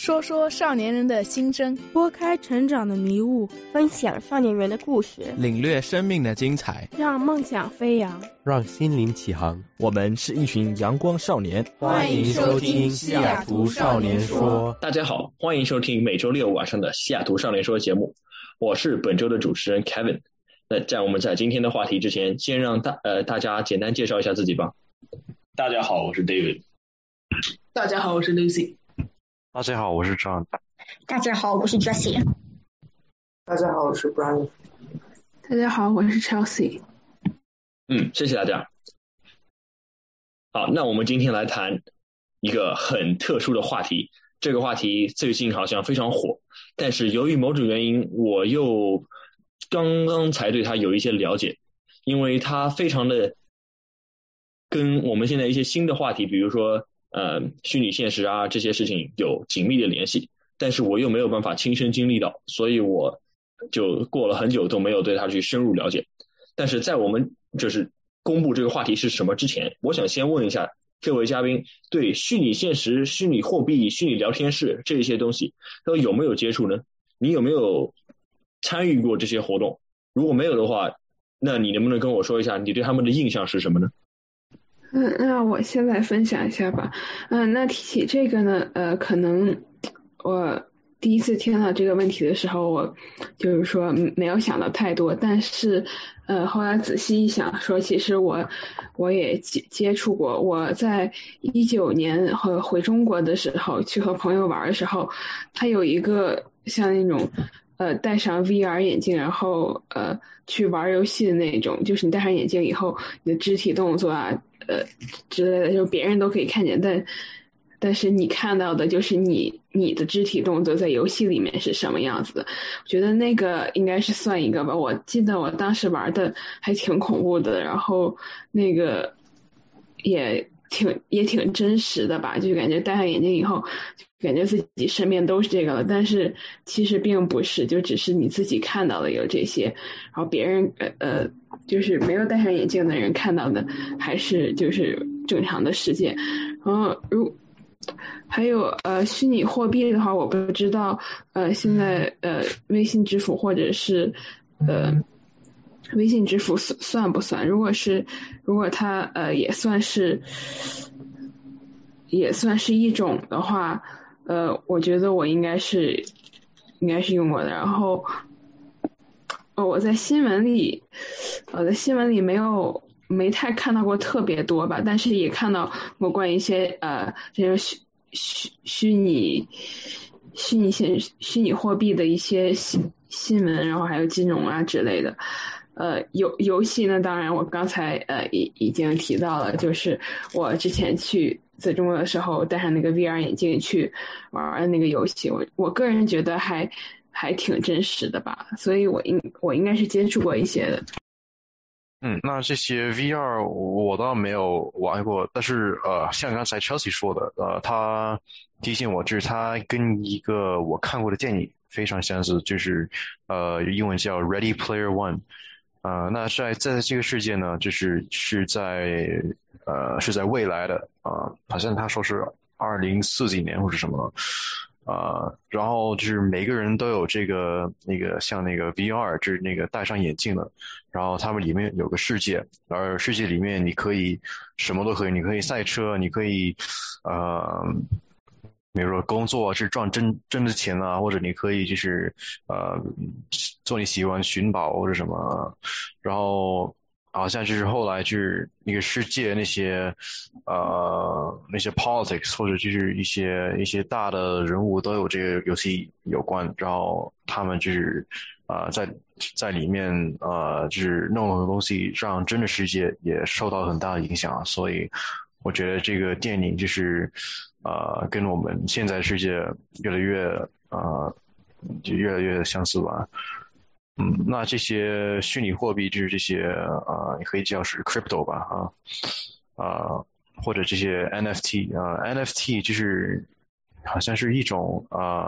说说少年人的心声， 拨开成长的迷雾， 分享少年人的故事， 领略生命的精彩， 让梦想飞扬， 让心灵起航。 我们是一群阳光少年， 欢迎收听西雅图少年说。 大家好，欢迎收听每周六晚上的西雅图少年说节目，我是本周的主持人 Kevin。那在我们在今天的话题之前，先让大家简单介绍一下自己吧。 大家好，我是 David。 大家好，我是 Lucy。 大家好，我是 John。 大家好，我是 Jessie。 大家好，我是 Brian。 大家好，我是 Chelsea。 谢谢大家。好，那我们今天来谈一个很特殊的话题。这个话题最近好像非常火，但是由于某种原因，我又刚刚才对它有一些了解，因为它非常的跟我们现在一些新的话题，比如说虚拟现实啊这些事情有紧密的联系，但是我又没有办法亲身经历到，所以我就过了很久都没有对它去深入了解。但是在我们就是公布这个话题是什么之前，我想先问一下各位嘉宾，对虚拟现实、虚拟货币、虚拟聊天室这些东西都有没有接触呢？你有没有参与过这些活动？如果没有的话，那你能不能跟我说一下你对他们的印象是什么呢？ 那我先来分享一下吧。那提起这个呢，可能我第一次听到这个问题的时候，我就是说没有想到太多，但是后来仔细一想说，其实我也接触过。我在19年回中国的时候，去和朋友玩的时候，他有一个像那种戴上 VR 眼镜，然后去玩游戏的那种，就是你戴上眼镜以后，你的肢体动作啊之类的，就别人都可以看见，但是你看到的就是你的肢体动作在游戏里面是什么样子的。我觉得那个应该是算一个吧。我记得我当时玩的还挺恐怖的，然后那个也挺真实的吧，就感觉戴上眼镜以后感觉自己身边都是这个了，但是其实并不是，就只是你自己看到的有这些，然后别人就是没有戴上眼镜的人看到的还是就是正常的世界。然后还有虚拟货币的话，我不知道现在微信支付或者是微信支付算不算？如果它也算是一种的话，我觉得我应该是用过的。然后我在新闻里没太看到过特别多吧，但是也看到过关于一些这种虚拟货币的一些新闻，然后还有金融啊之类的。游戏呢，当然我刚才已经提到了，就是我之前在中国的时候戴上那个 VR 眼镜去玩那个游戏，我个人觉得还挺真实的吧，所以我应该是接触过一些的。 那这些 VR 我倒没有玩过，但是像刚才 Chelsea 说的，他提醒我，就是他跟一个我看过的电影非常相似，就是英文叫 Ready Player One。那在这个世界呢，是在未来的好像他说是2040几年或者什么然后就是每个人都有那个像那个 VR， 就是那个戴上眼镜的，然后他们里面有个世界，而世界里面你可以什么都可以，你可以赛车，你可以比如说工作是赚真的钱啊，或者你可以就是做你喜欢寻宝或者什么，然后好像就是后来就是那个世界那些 politics 或者就是一些大的人物都有这个游戏有关，然后他们就是在里面就是弄很多东西，让真的世界也受到很大的影响，所以我觉得这个电影就是跟我们现在世界越来越相似吧。那这些虚拟货币就是这些你可以叫是 crypto 吧或者这些 NFT 就是好像是一种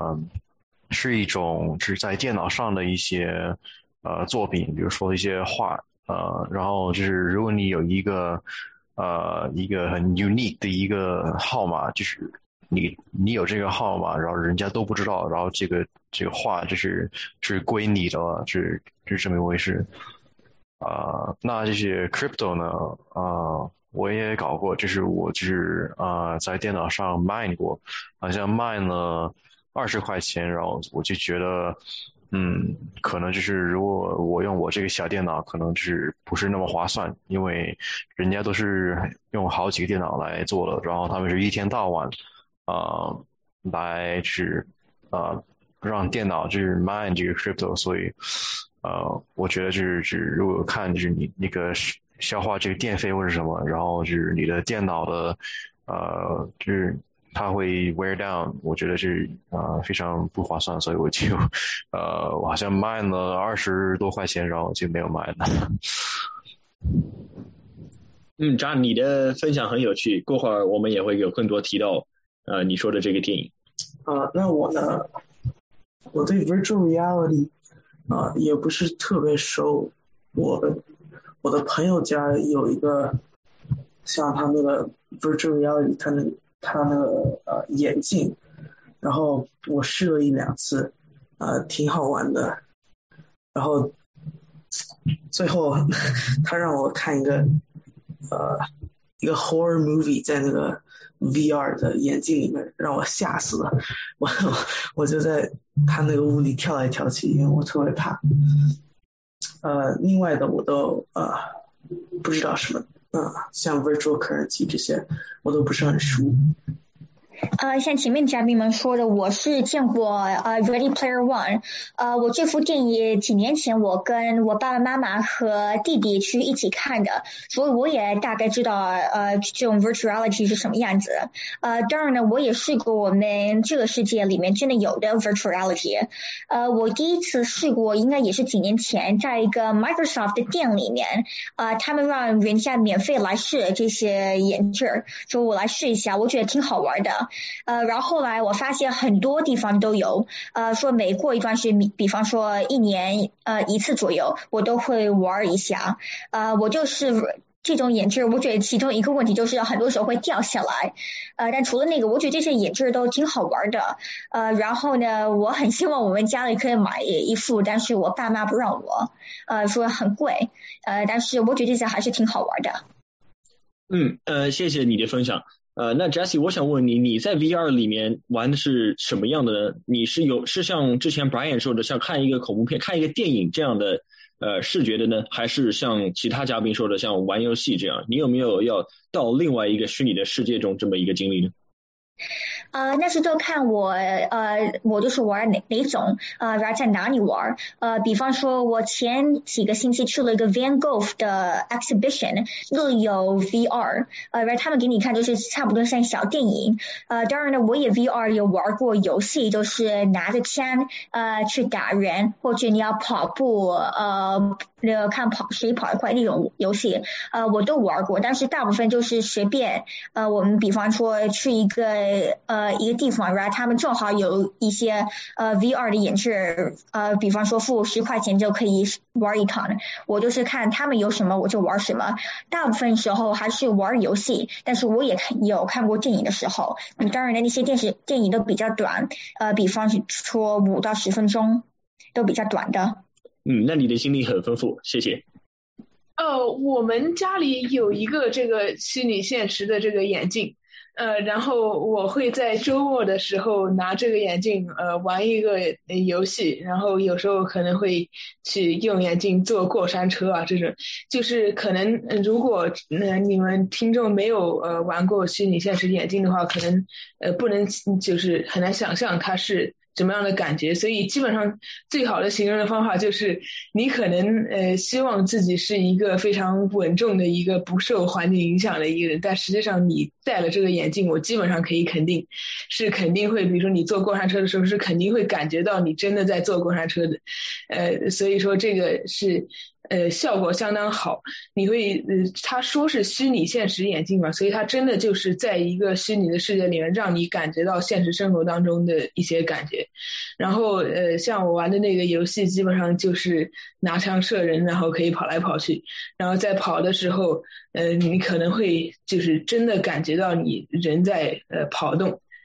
是在电脑上的一些作品，比如说一些画然后就是如果你有一个很 unique 的一个号码，就是你有这个号码，然后人家都不知道，然后这个话是归你的了，是这么一回事。那这些 crypto 呢，我也搞过，就是我在电脑上 mine 过，好像 mine 了20块钱，然后我就觉得可能就是如果我用我这个小电脑，可能就是不是那么划算，因为人家都是用好几个电脑来做的，然后他们是一天到晚来让电脑就是 mine 这个 crypto， 所以我觉得就是如果看就是你那个消化这个电费或者什么，然后就是你的电脑的就是它会 wear down， 我觉得是非常不划算，所以我就我好像卖了20多块钱，然后就没有买了。 张，你的分享很有趣，过会儿我们也会有更多提到你说的这个电影。 那我呢，我对 virtual reality 也不是特别熟，我的朋友家有一个像他那个 virtual reality 他那个眼镜，然后我试了1-2次，挺好玩的，然后最后他让我看一个 horror movie 在那个 VR 的眼镜里面，让我吓死了，我就在他那个屋里跳来跳去，因为我特别怕。另外的我都不知道什么，像 virtual currency 这些我都不是很熟。 像前面嘉宾们说的，我是见过Ready Player One。我这部电影几年前我跟我爸爸妈妈和弟弟去一起看的，所以我也大概知道这种 virtual reality 是什么样子。当然呢，我也试过我们这个世界里面真的有的 virtual reality。我第一次试过应该也是几年前，在一个 Microsoft 的店里面，他们让人家免费来试这些眼镜，说我来试一下，我觉得挺好玩的。然后后来我发现很多地方都有，说每过一段时间，比方说1年1次左右，我都会玩一下。我就是这种眼镜，我觉得其中一个问题就是很多时候会掉下来。但除了那个，我觉得这些眼镜都挺好玩的。然后呢，我很希望我们家里可以买一副，但是我爸妈不让我，说很贵。但是我觉得这些还是挺好玩的。 谢谢你的分享。那 Jessie， 我想问你，你在 VR 里面玩的是什么样的呢？你是像之前 Brian 说的，像看一个恐怖片、看一个电影这样的视觉的呢，还是像其他嘉宾说的，像玩游戏这样？你有没有要到另外一个虚拟的世界中这么一个经历呢？ 那是就看我就是玩哪种然后在哪里玩。比方说我前几个星期去了一个 Van Gogh 的 exhibition， 那里有 VR， 然后他们给你看就是差不多像小电影。当然呢，我也 VR 有玩过游戏，就是拿着枪去打人，或者你要跑步看谁跑得快那种游戏，我都玩过。但是大部分就是随便我们比方说去一个地方，然后他们正好有一些VR 的眼镜，比方说付10块钱就可以玩一场，我就是看他们有什么我就玩什么。大部分时候还是玩游戏，但是我也有看过电影的时候。当然的，那些电影都比较短，比方说5到10分钟都比较短的。 那你的经历很丰富，谢谢。 我们家里有一个这个虚拟现实的这个眼镜，然后我会在周末的时候拿这个眼镜玩一个游戏，然后有时候可能会去用眼镜坐过山车啊，这种就是可能如果你们听众没有玩过虚拟现实眼镜的话，可能不能就是很难想象它是什么样的感觉，所以基本上最好的形容的方法就是你可能希望自己是一个非常稳重的一个不受环境影响的一个人，但实际上你戴了这个眼镜，我基本上可以肯定是肯定会，比如说你坐过山车的时候是肯定会感觉到你真的在坐过山车的，所以说这个是效果相当好。你会他说是虚拟现实眼镜嘛，所以他真的就是在一个虚拟的世界里面让你感觉到现实生活当中的一些感觉。然后像我玩的那个游戏基本上就是拿枪射人，然后可以跑来跑去，然后在跑的时候你可能会就是真的感觉到你人在跑动。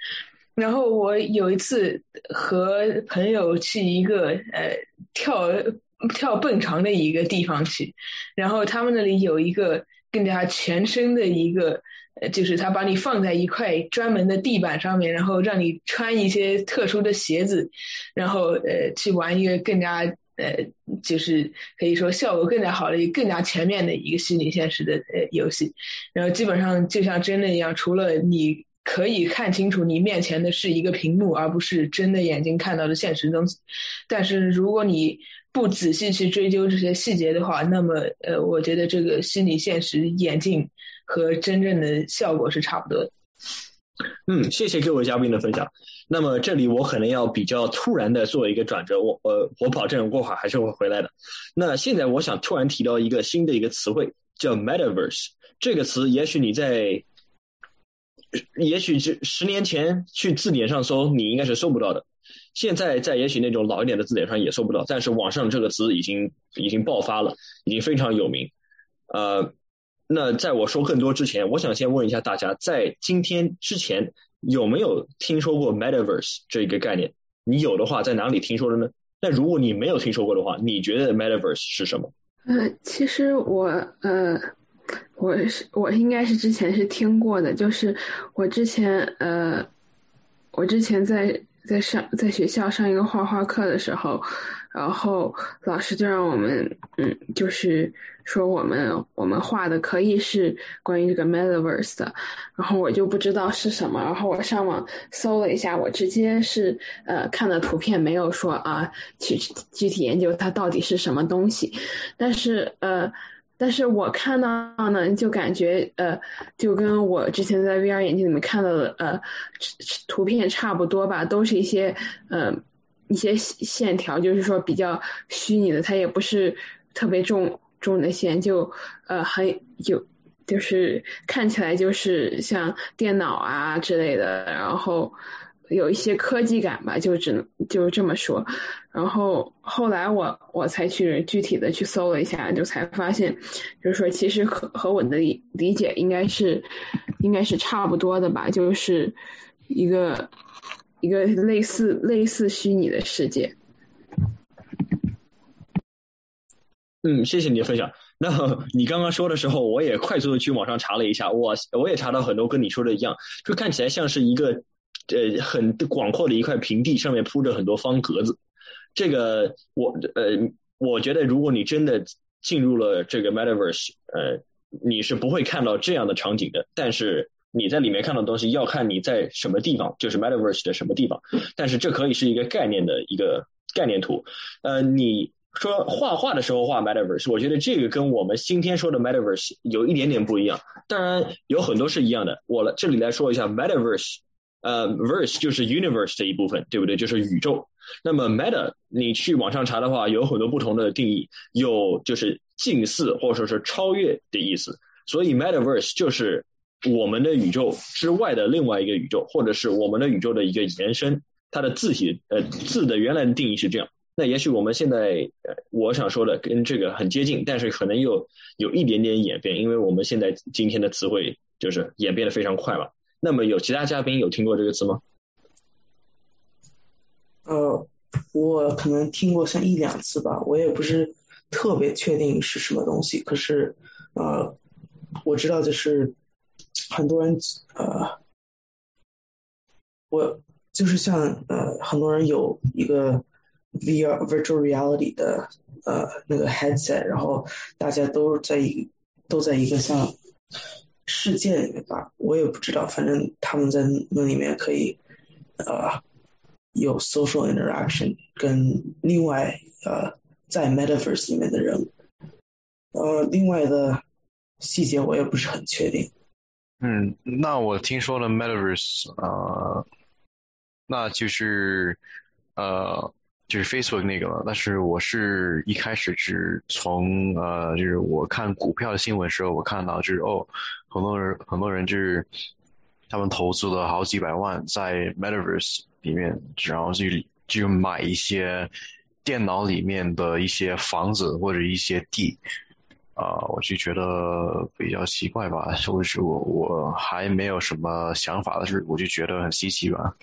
然后我有一次和朋友去一个跳蹦床的一个地方去，然后他们那里有一个更加全身的一个就是他把你放在一块专门的地板上面，然后让你穿一些特殊的鞋子，然后去玩一个更加就是可以说效果更加好的更加全面的一个虚拟现实的游戏，然后基本上就像真的一样，除了你可以看清楚你面前的是一个屏幕，而不是真的眼睛看到的现实东西，但是如果你不仔细去追究这些细节的话，那么我觉得这个虚拟现实眼镜和真正的效果是差不多的。 谢谢各位嘉宾的分享。那么这里我可能要比较突然的做一个转折，我保证过会儿还是会回来的。那现在我想突然提到一个新的一个词汇，叫 Metaverse。这个词也许是10年前去字典上搜，你应该是搜不到的。现在在也许那种老一点的字典上也搜不到，但是网上这个词已经爆发了，已经非常有名。那在我说更多之前，我想先问一下大家，在今天之前有没有听说过 Metaverse 这个概念？你有的话，在哪里听说的呢？那如果你没有听说过的话，你觉得 Metaverse 是什么？ 其实我应该是之前是听过的，就是我之前在学校上一个画画课的时候，然后老师就让我们就是说我们画的可以是关于这个 Metaverse 的，然后我就不知道是什么，然后我上网搜了一下，我直接是看了图片，没有说去具体研究它到底是什么东西，但是我看到呢，就感觉就跟我之前在 VR 眼镜里面看到的图片差不多吧，都是一些线条，就是说比较虚拟的，它也不是特别重的线，就就是看起来就是像电脑啊之类的，然后有一些科技感吧，就这么说。然后后来我才去具体的去搜了一下，就才发现，就是说其实和我的理解应该是差不多的吧，就是一个类似虚拟的世界。 谢谢你的分享。那你刚刚说的时候，我也快速的去网上查了一下，我也查到很多跟你说的一样，就看起来像是一个很广阔的一块平地，上面铺着很多方格子。这个我觉得如果你真的进入了这个 Metaverse，你是不会看到这样的场景的，但是你在里面看到的东西要看你在什么地方，就是 Metaverse 的什么地方，但是这可以是一个概念的一个概念图。你说画画的时候画 Metaverse， 我觉得这个跟我们今天说的 Metaverse 有一点点不一样，当然有很多是一样的。我这里来说一下 Metaverse， verse 就是 universe 的一部分，对不对？就是宇宙。那么 meta 你去网上查的话，有很多不同的定义，有就是近似或者说是超越的意思，所以 Metaverse 就是我们的宇宙之外的另外一个宇宙，或者是我们的宇宙的一个延伸。它的字的原来的定义是这样。那也许我们现在我想说的跟这个很接近，但是可能有一点点演变，因为我们现在今天的词汇就是演变得非常快嘛。那么有其他嘉宾有听过这个词吗？ 我可能听过像1-2次吧，我也不是特别确定是什么东西，可是我知道就是很多人我就是像很多人有一个 VR virtual reality 的那个 headset， 然后大家都在一个像世界里面吧，我也不知道，反正他们在那里面可以有 social interaction 跟另外在 metaverse 里面的人，另外的细节我也不是很确定。 那我听说了 metaverse， 那就是Facebook 那个了，但是我是一开始是从就是我看股票的新闻的时候，我看到就是很多人就是他们投资了好几百万在 Metaverse 里面，然后就买一些电脑里面的一些房子或者一些地， 我就觉得比较奇怪吧，或者是我还没有什么想法，但是我就觉得很稀奇吧。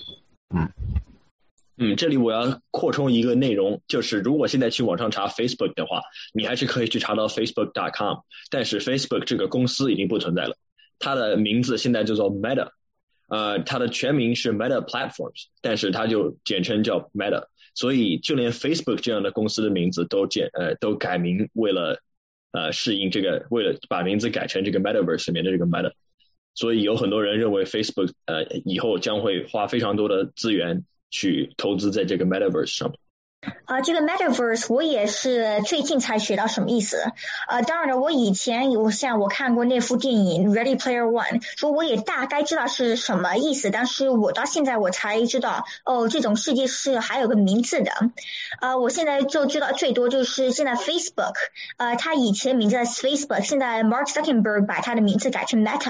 这里我要扩充一个内容，就是如果现在去网上查 Facebook 的话，你还是可以去查到 facebook.com， 但是 Facebook 这个公司已经不存在了，它的名字现在叫做 Meta， 它的全名是 Meta Platforms， 但是它就简称叫 Meta， 所以就连 Facebook 这样的公司的名字都改名，为了适应这个，为了把名字改成这个 Metaverse 里面的这个 Meta， 所以有很多人认为 Facebook 以后将会花非常多的资源去投资在这个 Metaverse 上面。 这个 Metaverse 我也是最近才学到什么意思。当然了，我以前我看过那部电影 Ready Player One， 说我也大概知道是什么意思，但是我到现在我才知道，这种世界是还有个名字的。我现在就知道最多就是现在 Facebook， 它以前名字是 Facebook， 现在 Mark Zuckerberg 把它的名字改成 Meta，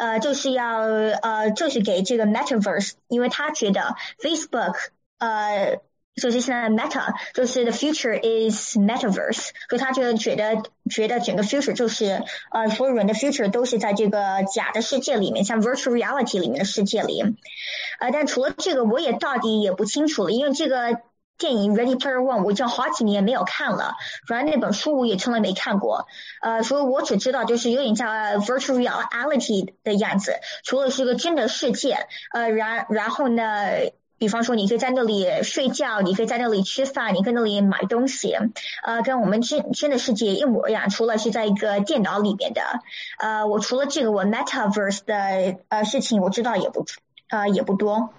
就是给这个 Metaverse， 因为他觉得 Facebook，就是现在 Meta， 就是 the future is Metaverse， 所以他就觉得整个 future 就是所有人的 future 都是在这个假的世界里面，像 virtual reality 里面的世界里。但除了这个我也到底也不清楚了，因为这个电影 Ready Player One 我已经好几年没有看了，然后那本书我也从来没看过，所以我只知道就是有点像 virtual reality 的样子，除了是个真的世界，然后呢比方说你可以在那里睡觉，你可以在那里吃饭，你可以在那里买东西，跟我们真的世界一模一样，除了是在一个电脑里面的。我除了这个我 Metaverse 的事情我知道也不多。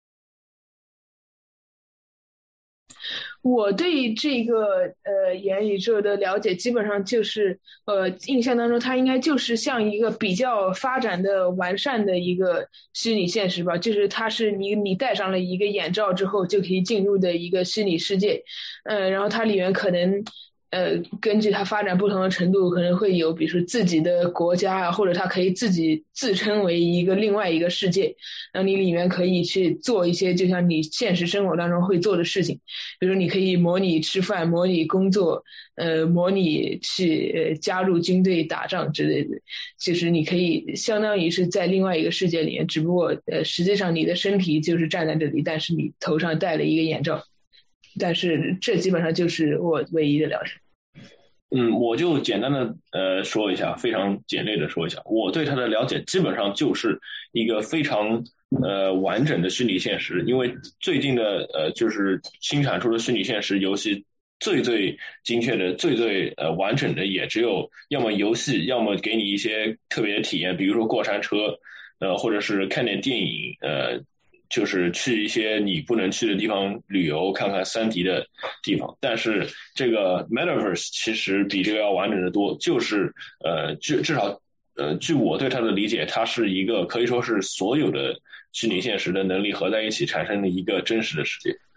我对这个元宇宙的了解基本上就是印象当中它应该就是像一个比较发展的完善的一个虚拟现实吧，就是它是你戴上了一个眼罩之后就可以进入的一个虚拟世界，然后它里面可能根据它发展不同的程度可能会有比如说自己的国家啊，或者它可以自己自称为另外一个世界，然后你里面可以去做一些就像你现实生活当中会做的事情，比如说你可以模拟吃饭，模拟工作，模拟去加入军队打仗之类的，就是你可以相当于是在另外一个世界里面，只不过实际上你的身体就是站在这里，但是你头上戴了一个眼罩，但是这基本上就是我唯一的了解。 我就简单的说一下，非常简略的说一下，我对它的了解基本上就是一个非常完整的虚拟现实，因为最近的就是新产出的虚拟现实游戏最精确的最完整的也只有要么游戏，要么给你一些特别的体验，比如说过山车或者是看点电影，就是去一些你不能去的地方旅游，看看3D 的地方。但是这个 Metaverse 其实比这个要完整的多，就是至少据我对它的理解，它是一个可以说是所有的虚拟现实的能力合在一起产生的一个真实的世界。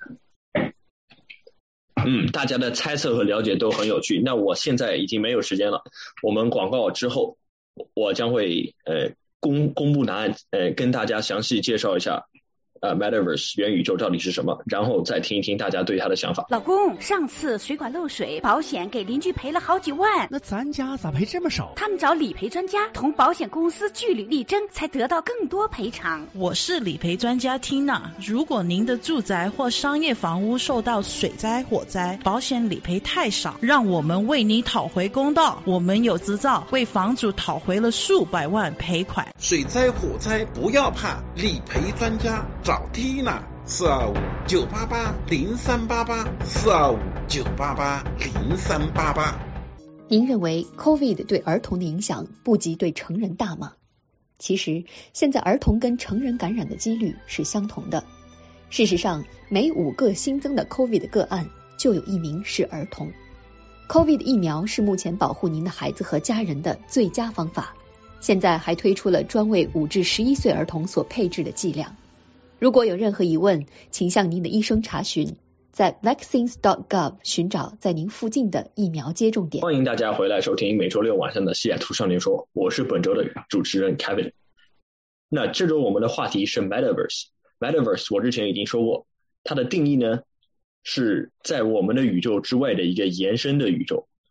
大家的猜测和了解都很有趣。那我现在已经没有时间了，我们广告之后我将会公布答案，跟大家详细介绍一下Metaverse 元宇宙到底是什么，然后再听一听大家对它的想法。 老公，上次水管漏水，保险给邻居赔了好几万， 那咱家咋赔这么少？ 他们找理赔专家同保险公司据理力争，才得到更多赔偿。 我是理赔专家 Tina， 如果您的住宅或商业房屋受到水灾、火灾，保险理赔太少，让我们为你讨回公道。我们有执照，为房主讨回了数百万赔款。 水灾、火灾不要怕，理赔专家找 Tina。425-9888，425-988-0388。 您认为 COVID 对儿童的影响不及对成人大吗？其实现在儿童跟成人感染的几率是相同的。事实上，每5个新增的 COVID 个案就有1名是儿童。COVID 疫苗是目前保护您的孩子和家人的最佳方法。现在还推出了专为5至11岁儿童所配置的剂量。如果有任何疑问，请向您的医生查询，在 vaccines.gov 寻找在您附近的疫苗接种点。 欢迎大家回来收听每周6晚上的西雅图少年说，我是本周的主持人 Kevin。 那这周我们的话题是 Metaverse。 我之前已经说过，它的定义呢是在我们的宇宙之外的一个延伸的宇宙。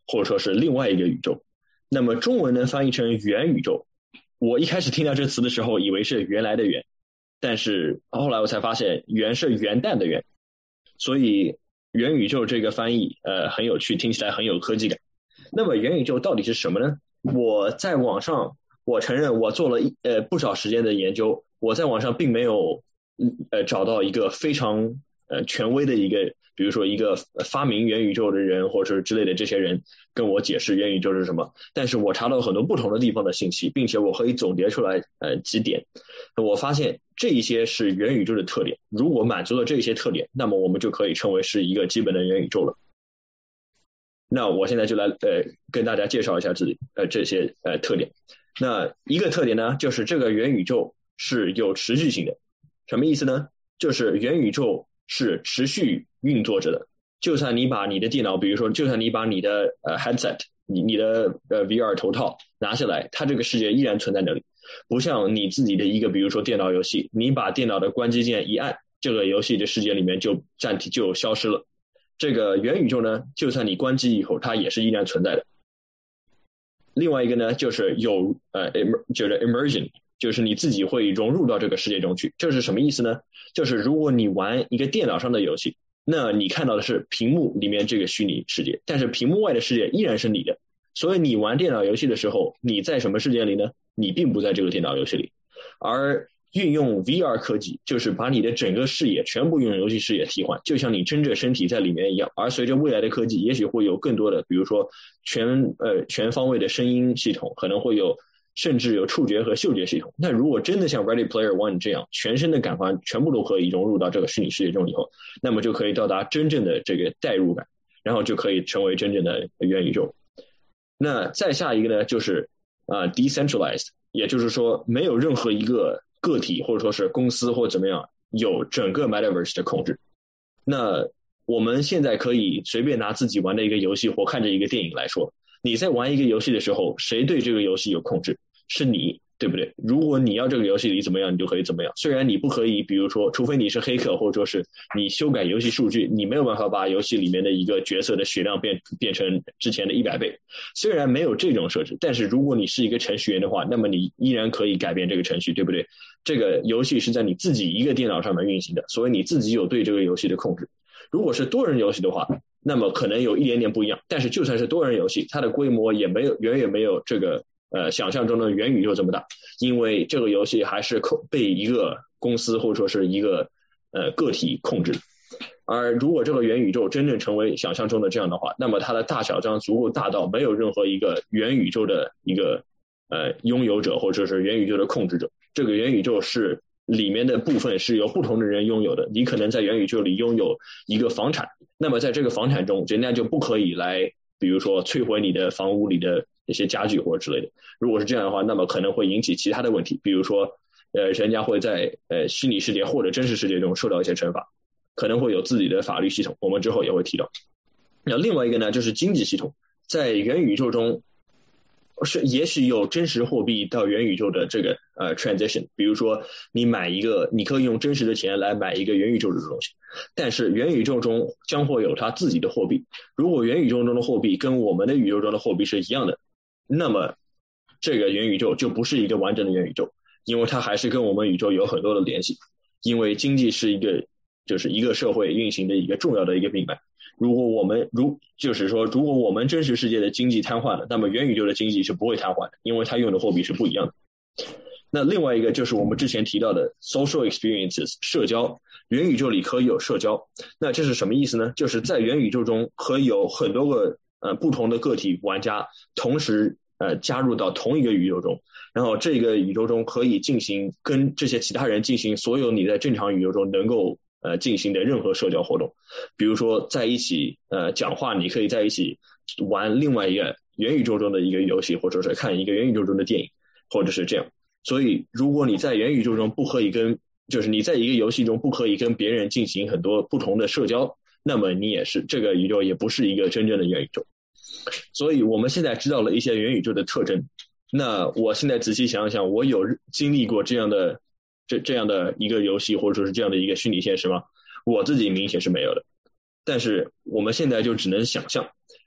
或者说是另外一个宇宙。那么中文能翻译成元宇宙，我一开始听到这词的时候以为是原来的元，但是后来我才发现元是元旦的元，所以元宇宙这个翻译很有趣，听起来很有科技感。那么元宇宙到底是什么呢？我在网上，我承认我做了不少时间的研究，我在网上并没有找到一个非常权威的一个，比如说一个发明元宇宙的人或者是之类的这些人跟我解释元宇宙是什么，但是我查到很多不同的地方的信息，并且我可以总结出来几点。我发现这一些是元宇宙的特点，如果满足了这些特点，那么我们就可以称为是一个基本的元宇宙了。那我现在就来跟大家介绍一下这些特点。那一个特点呢，就是这个元宇宙是有持续性的。什么意思呢？就是元宇宙是持续运作着的。就算你把你的电脑，比如说就算你把你的headset 你的VR 头套拿下来，它这个世界依然存在那里。不像你自己的一个比如说电脑游戏，你把电脑的关机键一按，这个游戏的世界里面就消失了。这个元宇宙呢，就算你关机以后，它也是依然存在的。另外一个呢，就是就是 immersion， 就是你自己会融入到这个世界中去。这是什么意思呢？就是如果你玩一个电脑上的游戏，那你看到的是屏幕里面这个虚拟世界，但是屏幕外的世界依然是你的。所以你玩电脑游戏的时候，你在什么世界里呢？你并不在这个电脑游戏里。而运用 VR 科技，就是把你的整个视野全部用游戏视野替换，就像你真正身体在里面一样。而随着未来的科技，也许会有更多的，比如说全方位的声音系统，可能会有甚至有触觉和嗅觉系统。那如果真的像 Ready Player One 这样，全身的感官全部都可以融入到这个虚拟世界中以后，那么就可以到达真正的这个代入感，然后就可以成为真正的元宇宙。那再下一个呢，就是decentralized， 也就是说没有任何一个个体或者说是公司或怎么样有整个 Metaverse 的控制。那我们现在可以随便拿自己玩的一个游戏或看着一个电影来说，你在玩一个游戏的时候，谁对这个游戏有控制？是你，对不对？如果你要这个游戏里怎么样，你就可以怎么样。虽然你不可以，比如说除非你是黑客，或者说是你修改游戏数据，你没有办法把游戏里面的一个角色的血量变成之前的100倍。虽然没有这种设置，但是如果你是一个程序员的话，那么你依然可以改变这个程序，对不对？这个游戏是在你自己一个电脑上面运行的，所以你自己有对这个游戏的控制。如果是多人游戏的话，那么可能有一点点不一样，但是就算是多人游戏，它的规模也远远没有这个想象中的元宇宙这么大，因为这个游戏还是被一个公司或者说是一个个体控制。而如果这个元宇宙真正成为想象中的这样的话，那么它的大小将足够大到没有任何一个元宇宙的一个拥有者或者是元宇宙的控制者。这个元宇宙是里面的部分是由不同的人拥有的。你可能在元宇宙里拥有一个房产，那么在这个房产中，人家就不可以来比如说摧毁你的房屋里的一些家具或者之类的。如果是这样的话，那么可能会引起其他的问题，比如说人家会在虚拟世界或者真实世界中受到一些惩罚，可能会有自己的法律系统，我们之后也会提到。那另外一个呢，就是经济系统。在元宇宙中也许有真实货币到元宇宙的这个transition， 比如说你可以用真实的钱来买一个元宇宙的东西，但是元宇宙中将会有它自己的货币。如果元宇宙中的货币跟我们的宇宙中的货币是一样的，那么这个元宇宙就不是一个完整的元宇宙，因为它还是跟我们宇宙有很多的联系。因为经济是就是一个社会运行的一个重要的一个命脉。如果我们真实世界的经济瘫痪了，那么元宇宙的经济是不会瘫痪的，因为它用的货币是不一样的。那另外一个就是我们之前提到的 social experiences， 社交。元宇宙里可以有社交，那这是什么意思呢？就是在元宇宙中可以有很多个不同的个体玩家同时加入到同一个宇宙中，然后这个宇宙中可以进行跟这些其他人进行所有你在正常宇宙中能够进行的任何社交活动。比如说在一起讲话，你可以在一起玩另外一个元宇宙中的一个游戏，或者是看一个元宇宙中的电影，或者是这样。所以如果你在元宇宙中就是你在一个游戏中不可以跟别人进行很多不同的社交，那么你也是这个宇宙也不是一个真正的元宇宙。所以我们现在知道了一些元宇宙的特征。那我现在仔细想想，我有经历过这样的一个游戏，或者说是这样的一个虚拟现实吗？我自己明显是没有的。但是我们现在就只能想象，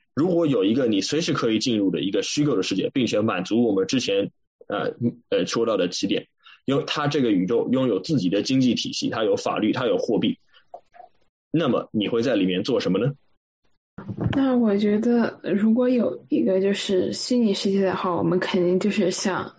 如果有一个你随时可以进入的一个虚构的世界，并且满足我们之前说到的几点，它这个宇宙拥有自己的经济体系，它有法律，它有货币，那么你会在里面做什么呢？ 那我觉得如果有一个就是虚拟世界的话，我们肯定就是想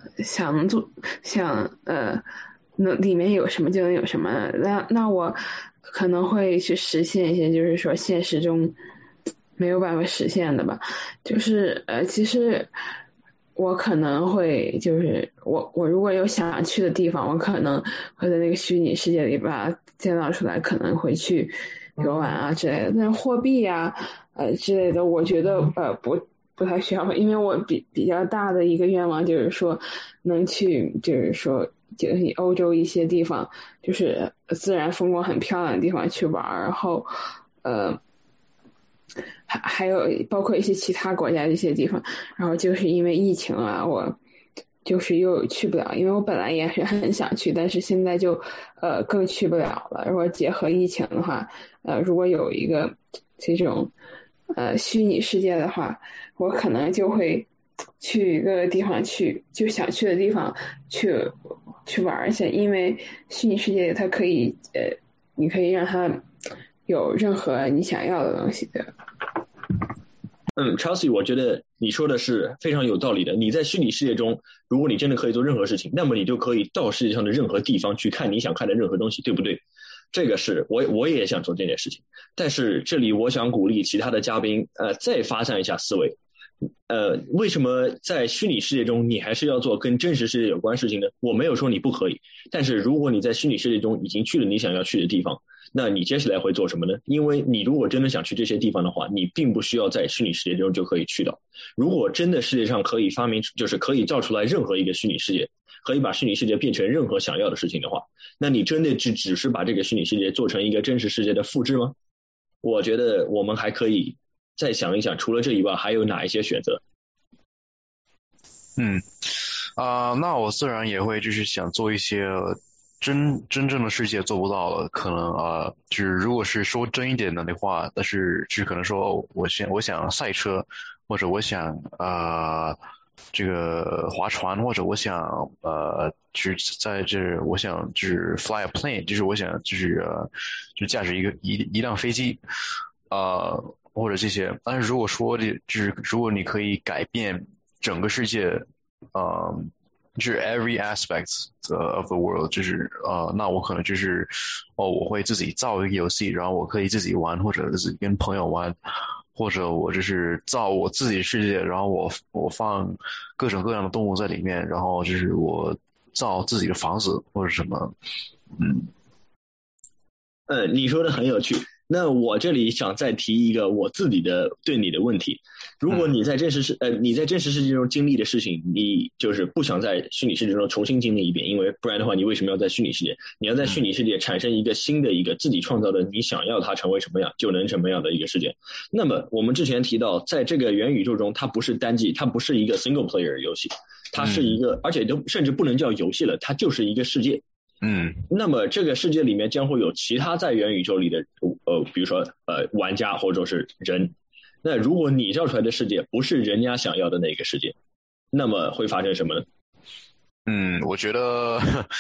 那里面有什么就能有什么。那我可能会去实现一些就是说现实中没有办法实现的吧。就是其实我可能会就是我如果有想去的地方，我可能会在那个虚拟世界里把它建造出来，可能会去游玩啊之类的。但是货币啊之类的，我觉得不太需要，因为我比较大的一个愿望就是说能去就是说就是欧洲一些地方，就是自然风光很漂亮的地方去玩，然后还有包括一些其他国家的一些地方，然后就是因为疫情啊，我就是又去不了，因为我本来也是很想去，但是现在就更去不了了。如果结合疫情的话，如果有一个这种虚拟世界的话，我可能就会去一个地方就想去的地方去玩一下，因为虚拟世界它可以你可以让它有任何你想要的东西的。 Chelsea， 我觉得你说的是非常有道理的。你在虚拟世界中，如果你真的可以做任何事情，那么你就可以到世界上的任何地方去看你想看的任何东西，对不对？这个是我也想做这件事情，但是这里我想鼓励其他的嘉宾再发散一下思维。为什么在虚拟世界中你还是要做跟真实世界有关事情呢？我没有说你不可以，但是如果你在虚拟世界中已经去了你想要去的地方，那你接下来会做什么呢？因为你如果真的想去这些地方的话，你并不需要在虚拟世界中就可以去到。如果真的世界上可以发明，就是可以造出来任何一个虚拟世界，可以把虚拟世界变成任何想要的事情的话，那你真的只是把这个虚拟世界做成一个真实世界的复制吗？我觉得我们还可以再想一想，除了这以外还有哪一些选择。 那我自然也会就是想做一些真正的世界做不到了，可能就是如果是说真一点的话，但是就可能说我想赛车，或者我想这个划船，或者我想就是在这我想就是 fly a plane， 就是我想就是就驾驶一辆飞机或者这些。但是如果说就是如果你可以改变整个世界就是 every aspect of the world， 就是那我可能就是我会自己造一个游戏，然后我可以自己玩，或者自己跟朋友玩，或者我就是造我自己的世界，然后我放各种各样的动物在里面，然后就是我造自己的房子或者什么。 你说的很有趣。那我这里想再提一个我自己的对你的问题。如果你在真实世界中经历的事情，你就是不想在虚拟世界中重新经历一遍，因为不然的话你为什么要在虚拟世界？你要在虚拟世界产生一个新的一个自己创造的你想要它成为什么样就能什么样的一个世界。那么我们之前提到在这个元宇宙中，它不是单机，它不是一个 single player 游戏，它是一个而且都甚至不能叫游戏了，它就是一个世界。那么这个世界里面将会有其他在元宇宙里的比如说玩家或者是人。那如果你造出来的世界不是人家想要的那个世界，那么会发生什么呢？ 我觉得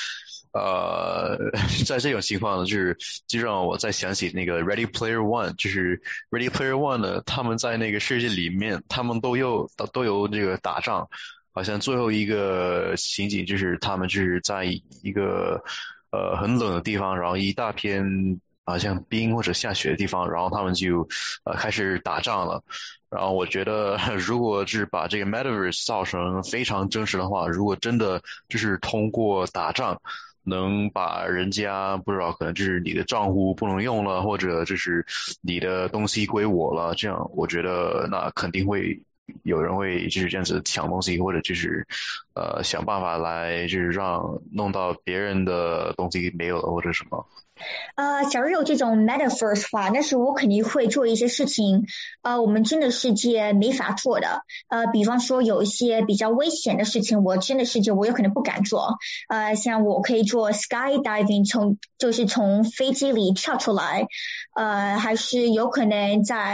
在这种情况就让我再想起那个 Ready Player One， 就是 Ready Player One 呢，他们在那个世界里面他们都有这个打仗，好像最后一个情景就是他们就是在一个很冷的地方，然后一大片像冰或者下雪的地方，然后他们就开始打仗了。然后我觉得如果是把这个 Metaverse 造成非常真实的话，如果真的就是通过打仗能把人家不知道可能就是你的账户不能用了，或者就是你的东西归我了，这样我觉得那肯定会有人会就是这样子抢东西，或者就是想办法来就是让弄到别人的东西没有了或者什么。 假如有这种 metaverse 的话，那是我肯定会做一些事情我们真的世界没法做的。比方说有一些比较危险的事情，我真的世界我有可能不敢做。像我可以做 skydiving， 从飞机里跳出来，还是有可能在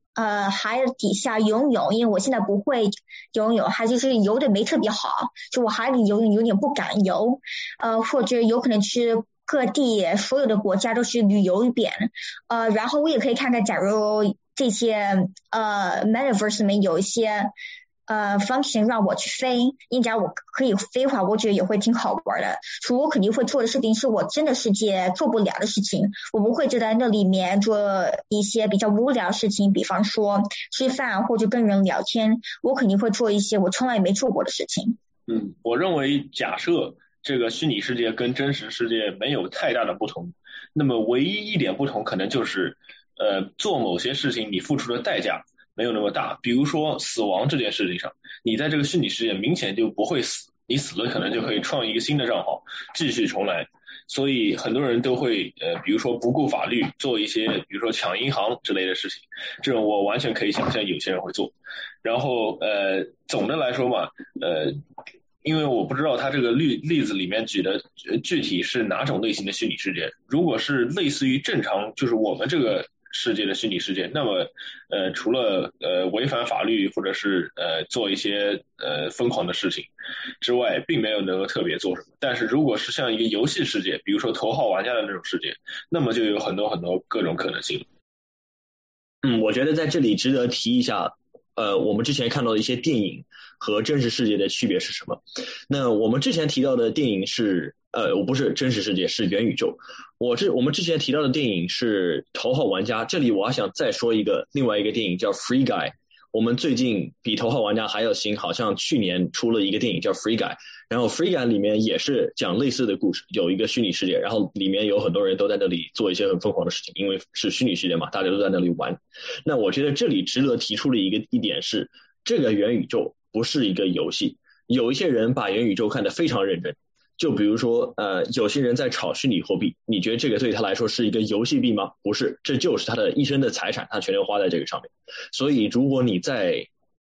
海底下游泳，因为我现在不会游泳，还就是游的没特别好，就我海里游泳有点不敢游，或者有可能去各地所有的国家都是旅游一遍，然后我也可以看看，假如这些Metaverse 里面有一些function 让我去飞，因为我可以飞的话，我觉得也会挺好玩的。所以我肯定会做的事情是我真的世界做不了的事情，我不会就在那里面做一些比较无聊的事情，比方说吃饭或者跟人聊天，我肯定会做一些我从来没做过的事情。 我认为假设这个虚拟世界跟真实世界没有太大的不同，那么唯一一点不同可能就是做某些事情你付出的代价没有那么大，比如说死亡这件事情上，你在这个虚拟世界明显就不会死，你死了可能就可以创一个新的账号继续重来，所以很多人都会比如说不顾法律做一些比如说抢银行之类的事情，这种我完全可以想象有些人会做。然后总的来说嘛，因为我不知道他这个例子里面举的具体是哪种类型的虚拟世界，如果是类似于正常就是我们这个世界的虚拟世界，那么除了违反法律或者是做一些疯狂的事情之外，并没有能够特别做什么。但是如果是像一个游戏世界，比如说头号玩家的那种世界，那么就有很多很多各种可能性。 我觉得在这里值得提一下我们之前看到的一些电影和真实世界的区别是什么。那我们之前提到的电影是不是真实世界，是元宇宙。我们之前提到的电影是头号玩家，这里我还想再说另外一个电影叫 Free Guy， 我们最近比头号玩家还要新，好像去年出了一个电影叫 Free Guy， 然后 Free Guy 里面也是讲类似的故事，有一个虚拟世界，然后里面有很多人都在那里做一些很疯狂的事情，因为是虚拟世界嘛，大家都在那里玩。那我觉得这里值得提出的一点是，这个元宇宙不是一个游戏，有一些人把元宇宙看得非常认真，就比如说有些人在炒虚拟货币，你觉得这个对他来说是一个游戏币吗？不是，这就是他的一生的财产，他全都花在这个上面。所以如果你在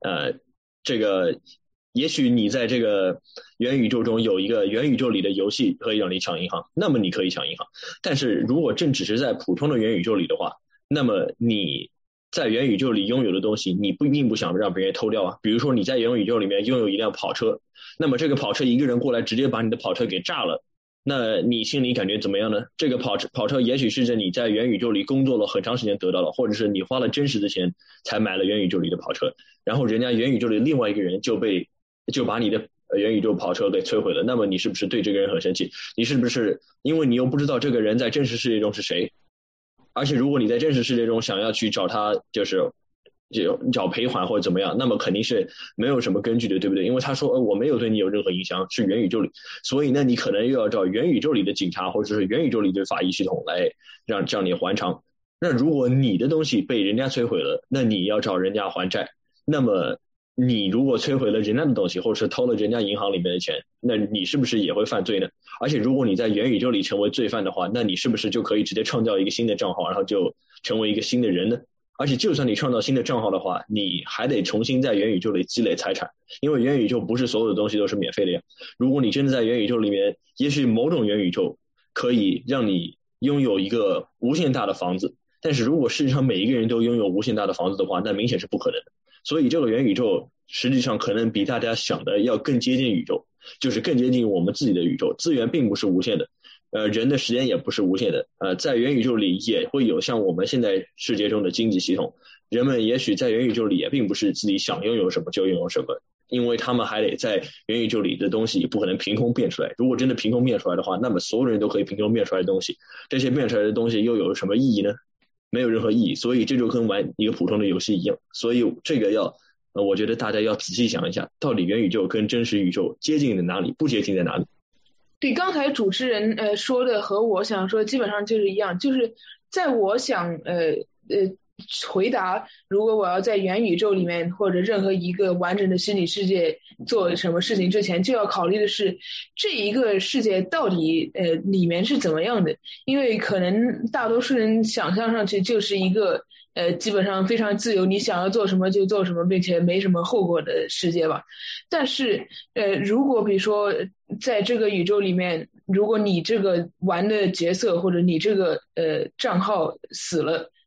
也许你在这个元宇宙中有一个元宇宙里的游戏可以让你抢银行，那么你可以抢银行。但是如果正只是在普通的元宇宙里的话，那么你在元宇宙里拥有的东西你并不想让别人偷掉啊。比如说你在元宇宙里面拥有一辆跑车，那么这个跑车一个人过来直接把你的跑车给炸了，那你心里感觉怎么样呢？这个跑车也许是你在元宇宙里工作了很长时间得到了，或者是你花了真实的钱才买了元宇宙里的跑车，然后人家元宇宙里另外一个人就把你的元宇宙跑车给摧毁了，那么你是不是对这个人很生气？你是不是因为你又不知道这个人在真实世界中是谁，而且如果你在真实世界中想要去找他就是找赔款或者怎么样，那么肯定是没有什么根据的，对不对？因为他说我没有对你有任何影响，是元宇宙里，所以呢你可能又要找元宇宙里的警察或者是元宇宙里的法医系统来让你还偿。那如果你的东西被人家摧毁了，那你要找人家还债，那么你如果摧毁了人家的东西或者是偷了人家银行里面的钱，那你是不是也会犯罪呢？而且如果你在元宇宙里成为罪犯的话，那你是不是就可以直接创造一个新的账号，然后就成为一个新的人呢？而且就算你创造新的账号的话，你还得重新在元宇宙里积累财产，因为元宇宙不是所有的东西都是免费的呀。如果你真的在元宇宙里面，也许某种元宇宙可以让你拥有一个无限大的房子，但是如果世界上每一个人都拥有无限大的房子的话，那明显是不可能的。所以这个元宇宙实际上可能比大家想的要更接近宇宙，就是更接近我们自己的宇宙。资源并不是无限的，人的时间也不是无限的，在元宇宙里也会有像我们现在世界中的经济系统，人们也许在元宇宙里也并不是自己想拥有什么就拥有什么，因为他们还得在元宇宙里的东西也不可能凭空变出来。如果真的凭空变出来的话，那么所有人都可以凭空变出来的东西，这些变出来的东西又有什么意义呢？没有任何意义。所以这就跟玩一个普通的游戏一样。所以这个我觉得大家要仔细想一下，到底元宇宙跟真实宇宙接近在哪里，不接近在哪里。 对，刚才主持人说的和我想说基本上就是一样，就是在我想回答如果我要在元宇宙里面或者任何一个完整的虚拟世界做什么事情之前，就要考虑的是这一个世界到底里面是怎么样的。因为可能大多数人想象上去就是一个基本上非常自由，你想要做什么就做什么，并且没什么后果的世界吧。但是如果比如说在这个宇宙里面，如果你这个玩的角色或者你这个账号死了，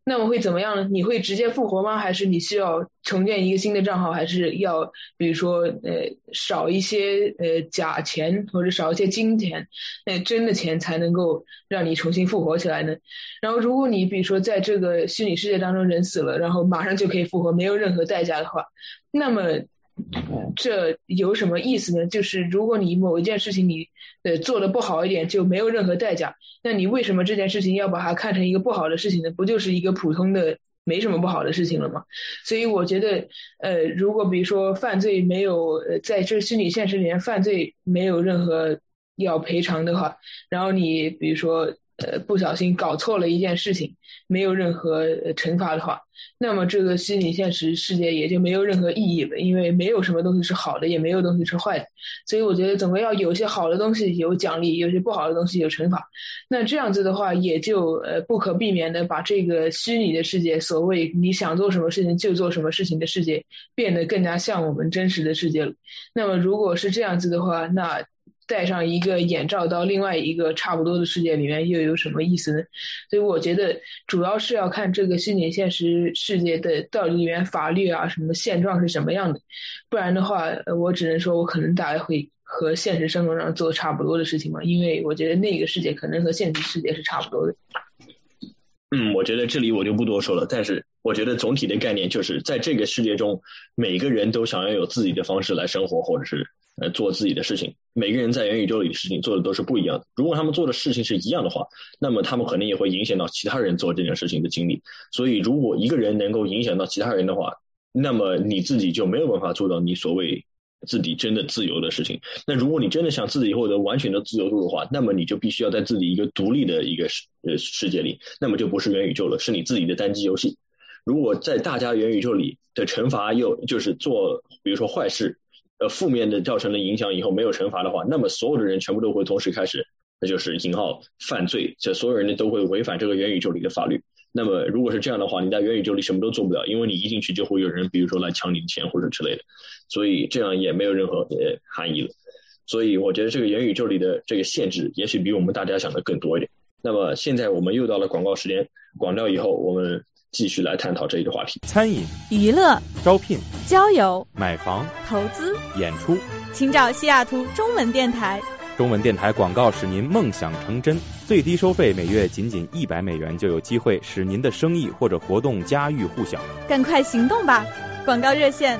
那么会怎么样呢？你会直接复活吗？还是你需要重建一个新的账号？还是要比如说少一些假钱或者少一些金钱，真的钱才能够让你重新复活起来呢？然后如果你比如说在这个虚拟世界当中人死了，然后马上就可以复活，没有任何代价的话，那么这有什么意思呢？就是如果你某一件事情你做的不好一点，就没有任何代价，那你为什么这件事情要把它看成一个不好的事情呢？不就是一个普通的没什么不好的事情了吗？所以我觉得如果比如说犯罪没有在这虚拟现实里面犯罪没有任何要赔偿的话，然后你比如说不小心搞错了一件事情，没有任何惩罚的话，那么这个虚拟现实世界也就没有任何意义了，因为没有什么东西是好的，也没有东西是坏的。所以我觉得总归要有些好的东西有奖励，有些不好的东西有惩罚。那这样子的话，也就不可避免的把这个虚拟的世界，所谓你想做什么事情就做什么事情的世界，变得更加像我们真实的世界了。那么如果是这样子的话，那戴上一个眼罩到另外一个差不多的世界里面又有什么意思呢？所以我觉得主要是要看这个虚拟现实世界的到底里面法律啊什么现状是什么样的，不然的话我只能说我可能大概会和现实生活上做差不多的事情嘛，因为我觉得那个世界可能和现实世界是差不多的。 我觉得这里我就不多说了，但是我觉得总体的概念就是在这个世界中，每个人都想要有自己的方式来生活，或者是做自己的事情。每个人在元宇宙里的事情做的都是不一样的，如果他们做的事情是一样的话，那么他们可能也会影响到其他人做这件事情的经历。所以如果一个人能够影响到其他人的话，那么你自己就没有办法做到你所谓自己真的自由的事情。那如果你真的想自己获得完全的自由度的话，那么你就必须要在自己一个独立的一个世界里，那么就不是元宇宙了，是你自己的单机游戏。如果在大家元宇宙里的惩罚又就是做比如说坏事负面的造成了影响以后没有惩罚的话，那么所有的人全部都会同时开始，那就是引号犯罪，这所有人都会违反这个元宇宙里的法律。那么如果是这样的话，你在元宇宙里什么都做不了，因为你一进去就会有人比如说来抢你的钱或者之类的，所以这样也没有任何含义了。所以我觉得这个元宇宙里的这个限制也许比我们大家想的更多一点。那么现在我们又到了广告时间，广告以后我们继续来探讨这一个话题。 餐饮、 娱乐、 招聘、 交友、 买房、 投资、 演出， 请找西雅图中文电台。 中文电台广告使您梦想成真，最低收费每月仅$100就有机会使您的生意或者活动家喻户晓。 赶快行动吧！广告热线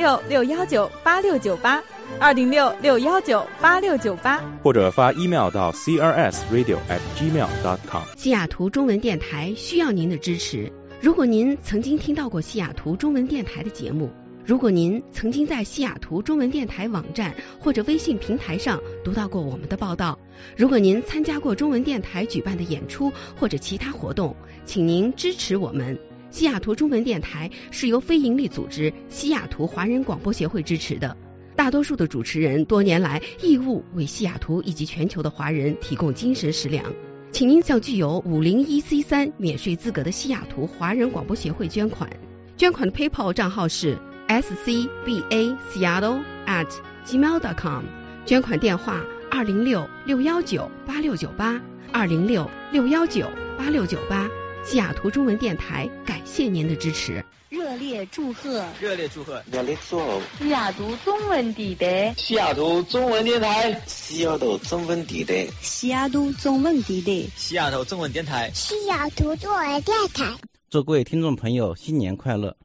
206-619-8698，206-619-8698， 或者发 email 到 crsradio@gmail.com。 西雅图中文电台需要您的支持。如果您曾经听到过西雅图中文电台的节目，如果您曾经在西雅图中文电台网站或者微信平台上读到过我们的报道，如果您参加过中文电台举办的演出或者其他活动，请您支持我们。西雅图中文电台是由非营利组织西雅图华人广播协会支持的，大多数的主持人多年来义务为西雅图以及全球的华人提供精神食粮。请您向具有501C3免税资格的西雅图华人广播协会捐款，捐款的 PayPal 账号是scbaseattle@gmail.com， 捐款电话206-619-8698 206-619-8698。西雅图中文电台感谢您的支持。 热烈祝贺！ 热烈祝贺！ 热烈祝贺！ 西雅图中文电台， 西雅图中文电台，西雅图中文电台， 西雅图中文电台， 西雅图中文电台， 西雅图中文电台。 祝各位听众朋友新年快乐！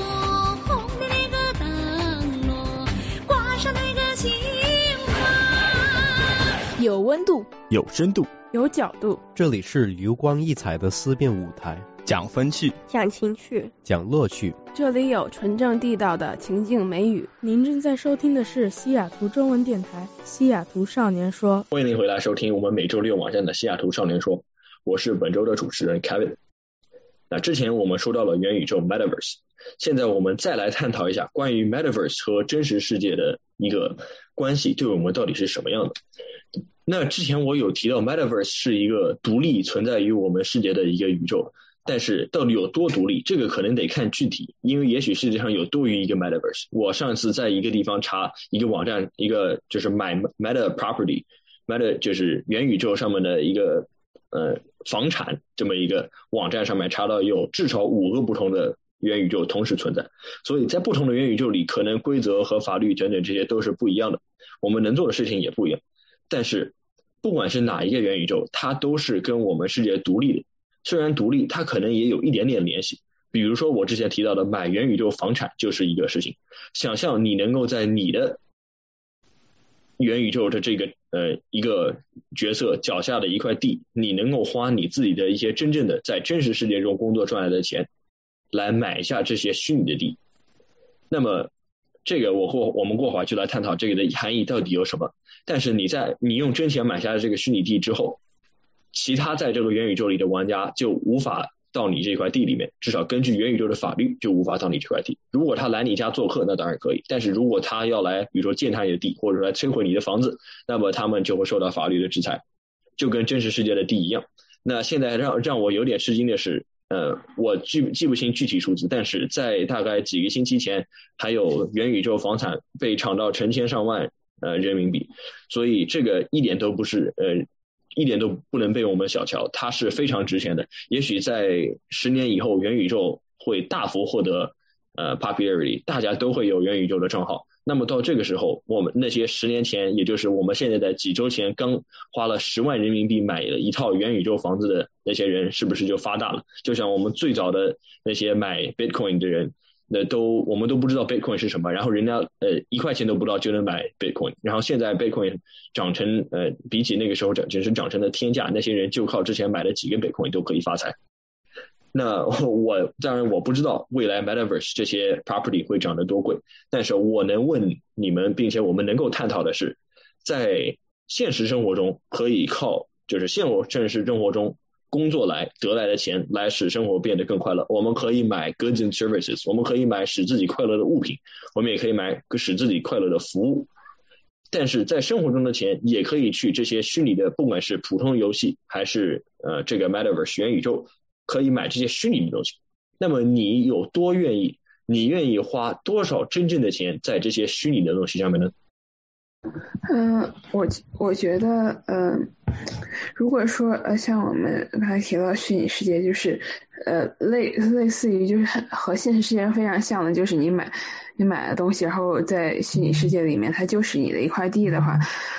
有温度， 有深度， 有角度。 这里是油光溢彩的思辨舞台， 讲风趣， 讲情趣， 讲乐趣。 这里有纯正地道的情境美语。您正在收听的是西雅图中文电台西雅图少年说。 欢迎您回来收听我们每周六晚上的西雅图少年说，我是本周的主持人 Kevin。 那之前我们说到了元宇宙 Metaverse， 现在我们再来探讨一下关于 Metaverse 和真实世界的一个关系对我们到底是什么样的。那之前我有提到 Metaverse 是一个独立存在于我们世界的一个宇宙，但是到底有多独立，这个可能得看具体，因为也许世界上有多于一个 Metaverse。 我上次在一个地方查一个网站，一个就是买 Meta Property， Meta 就是元宇宙上面的一个房产这么一个网站上面查到有至少5个不同的元宇宙同时存在，所以在不同的元宇宙里，可能规则和法律等等这些都是不一样的，我们能做的事情也不一样。但是不管是哪一个元宇宙，它都是跟我们世界独立的，虽然独立，它可能也有一点点联系。比如说我之前提到的买元宇宙房产就是一个事情，想象你能够在你的元宇宙的这个一个角色脚下的一块地，你能够花你自己的一些真正的在真实世界中工作赚来的钱来买下这些虚拟的地。那么这个我们过会儿就来探讨这个的含义到底有什么。但是你用真钱买下这个虚拟地之后，其他在这个元宇宙里的玩家就无法到你这块地里面，至少根据元宇宙的法律就无法到你这块地。如果他来你家做客那当然可以，但是如果他要来比如说践踏你的地，或者说来摧毁你的房子，那么他们就会受到法律的制裁，就跟真实世界的地一样。那现在让我有点吃惊的是我记不清具体数字，但是在大概几个星期前还有元宇宙房产被炒到成千上万人民币，所以这个一点都不能被我们小瞧，它是非常值钱的。也许在10年以后，元宇宙会大幅获得popularity， 大家都会有元宇宙的账号。那么到这个时候，我们那些10年前，也就是我们现在在几周前刚花了10万人民币买了一套元宇宙房子的那些人，是不是就发大了？就像我们最早的那些买 Bitcoin 的人，我们都不知道 Bitcoin 是什么，然后人家1块钱都不到就能买 Bitcoin， 然后现在 Bitcoin 涨成比起那个时候只是涨成了天价，那些人就靠之前买的几个 Bitcoin 都可以发财。那当然我不知道未来 Metaverse 这些 property 会涨得多贵，但是我能问你们，并且我们能够探讨的是，在现实生活中可以靠就是现实生活中工作来得来的钱来使生活变得更快乐。我们可以买 goods and services， 我们可以买使自己快乐的物品，我们也可以买使自己快乐的服务。但是在生活中的钱也可以去这些虚拟的，不管是普通游戏还是这个 Metaverse 元宇宙，可以买这些虚拟的东西。那么你有多愿意，你愿意花多少真正的钱在这些虚拟的东西上面呢？ 我觉得如果说像我们刚才提到虚拟世界，就是类似于就是和现实世界非常像的，就是你买的东西，然后在虚拟世界里面它就是你的一块地的话，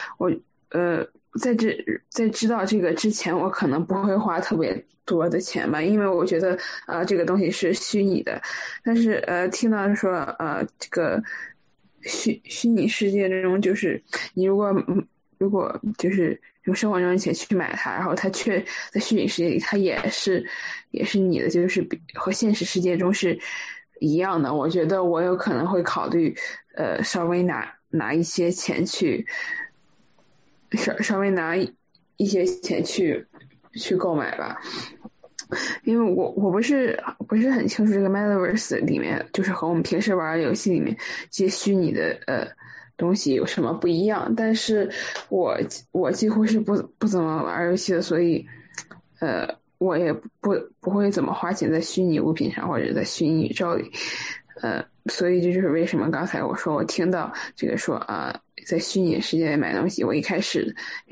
在知道这个之前，我可能不会花特别多的钱吧，因为我觉得这个东西是虚拟的。但是听到说这个虚拟世界这种，就是你如果就是用生活中的钱去买它，然后它却在虚拟世界里它也是你的，就是和现实世界中是一样的。我觉得我有可能会考虑稍微拿一些钱去稍微拿一些钱去购买吧，因为我不是很清楚这个 Metaverse 里面就是和我们平时玩的游戏里面这些虚拟的东西有什么不一样，但是我几乎是不怎么玩游戏的，所以我也不会怎么花钱在虚拟物品上或者在虚拟宇宙里，所以这就是为什么刚才我说我听到这个说在虚拟世界里买东西，我一开始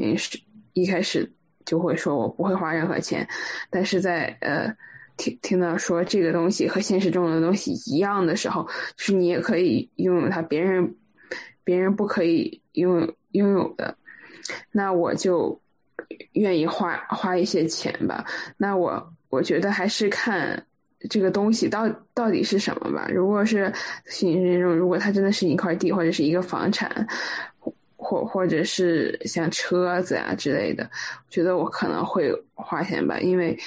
就会说我不会花任何钱，但是在听到说这个东西和现实中的东西一样的时候，就是你也可以拥有它，别人不可以拥有的，那我就愿意花一些钱吧。那我觉得还是看这个东西到底是什么吧。如果是虚拟世界中，如果它真的是一块地或者是一个房产，或者是像车子啊之类的，我觉得我可能会花钱吧，因为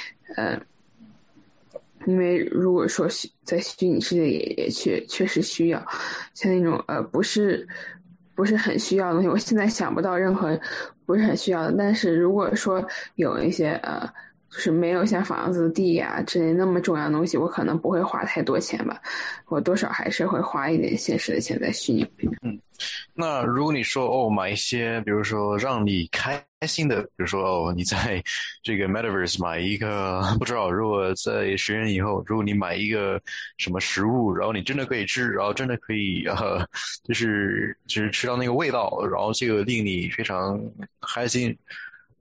如果说在虚拟世界也确实需要，像那种不是很需要的东西，我现在想不到任何不是很需要的。但是如果说有一些就是没有像房子地啊之类那么重要的东西，我可能不会花太多钱吧，我多少还是会花一点现实的钱在虚拟品。 那如果你说买一些比如说让你开心的，比如说你在这个 Metaverse 买一个不知道，如果在10年以后，如果你买一个什么食物，然后你真的可以吃，然后真的可以就是吃到那个味道，然后这个令你非常开心，